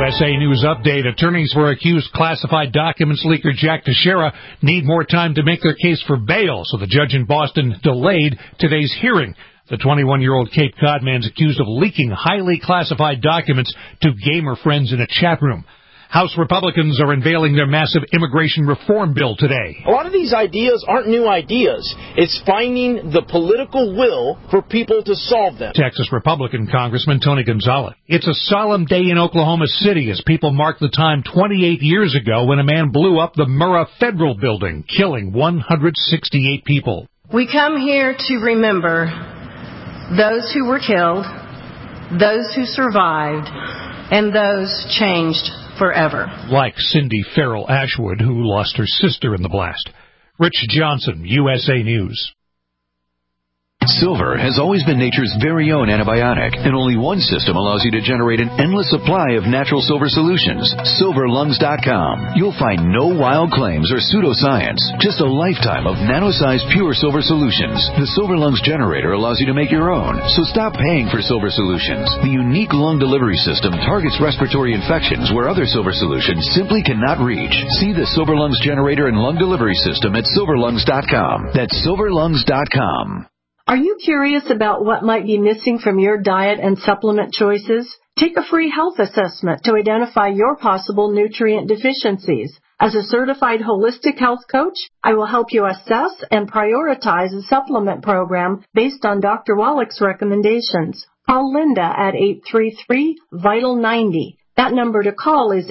USA News Update. Attorneys for accused classified documents leaker Jack Teixeira need more time to make their case for bail, so the judge in Boston delayed today's hearing. The 21-year-old Cape Cod man's accused of leaking highly classified documents to gamer friends in a chat room. House Republicans are unveiling their massive immigration reform bill today. A lot of these ideas aren't new ideas. It's finding the political will for people to solve them. Texas Republican Congressman Tony Gonzalez. It's a solemn day in Oklahoma City as people mark the time 28 years ago when a man blew up the Murrah Federal Building, killing 168 people. We come here to remember those who were killed, those who survived, and those changed forever. Like Cindy Farrell Ashwood, who lost her sister in the blast. Rich Johnson, USA News. Silver has always been nature's very own antibiotic, and only one system allows you to generate an endless supply of natural silver solutions. SilverLungs.com. You'll find no wild claims or pseudoscience, just a lifetime of nano-sized pure silver solutions. The Silver Lungs generator allows you to make your own, so stop paying for silver solutions. The unique lung delivery system targets respiratory infections where other silver solutions simply cannot reach. See the Silver Lungs generator and lung delivery system at SilverLungs.com. That's SilverLungs.com. Are you curious about what might be missing from your diet and supplement choices? Take a free health assessment to identify your possible nutrient deficiencies. As a certified holistic health coach, I will help you assess and prioritize a supplement program based on Dr. Wallach's recommendations. Call Linda at 833-VITAL-90. That number to call is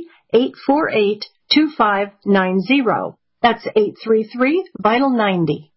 833-848-2590. That's 833-VITAL-90.